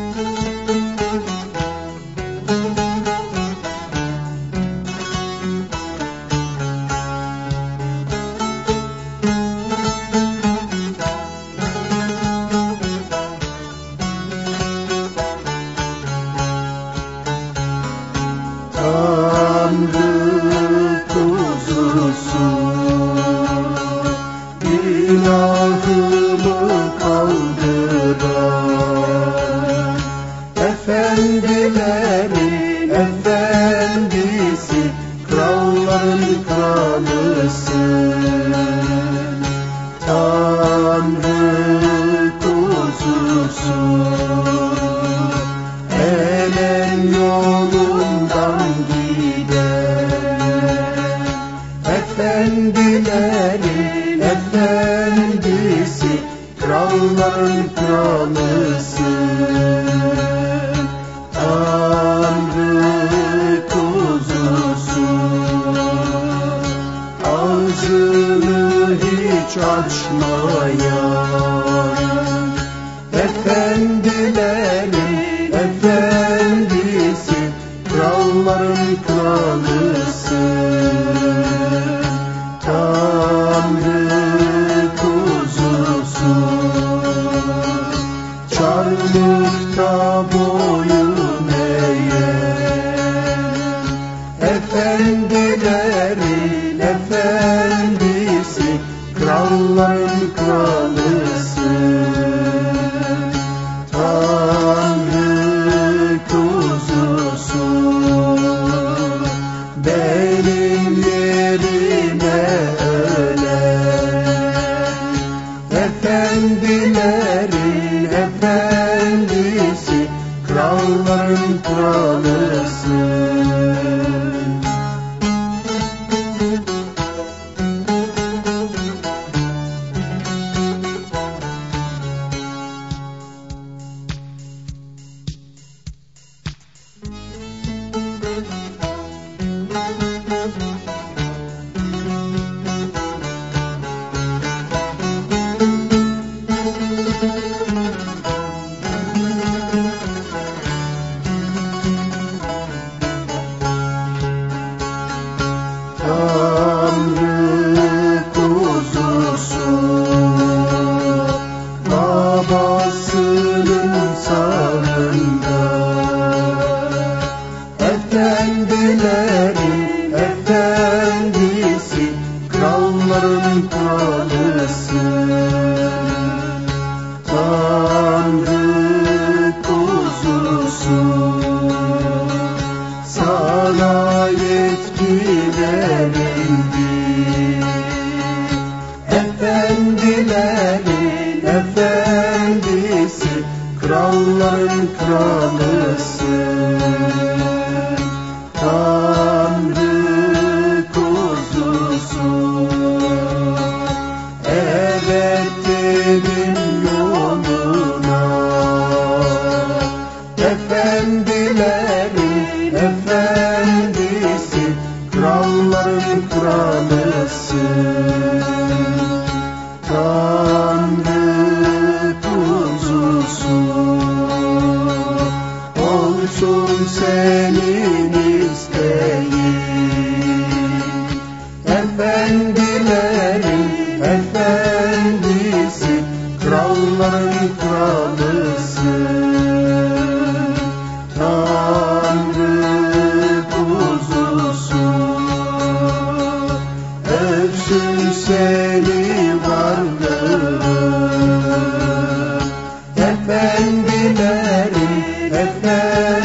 Tanrı kuzusu, günahımı kaldıran, efendilerin efendisi, kralların kralısın. Tanrı kuzusu, elem yolundan giden, efendilerin efendisi, kralların kralısın. Tanrı kuzusu, ağzını hiç açmayan, efendilerin efendisi, kralların kralısın. Tanrı kuzusu, çarmıhta boyun eğen, efendilerin efendisi, kralların kralısın. Tanrı kuzusu, benim yerime ölen, efendilerin efendisi, kralların kralısın. Tanrı kuzusu, babasının sağında, efendilerin efendisi, kralların kralısın. Tanrı kuzusu, sana yetki verildi, efendilerin efendisi, kralların kralısın. Tanrı kuzusu, evet dedim yoluna, efendilerin efendisi, kralların kralısın. Tanrı kuzusu, olsun senin isteğin, efendilerin efendisi, kralların kralısın. Tanrı kuzusu, övsün seni varlığın, efendilerin efendisi,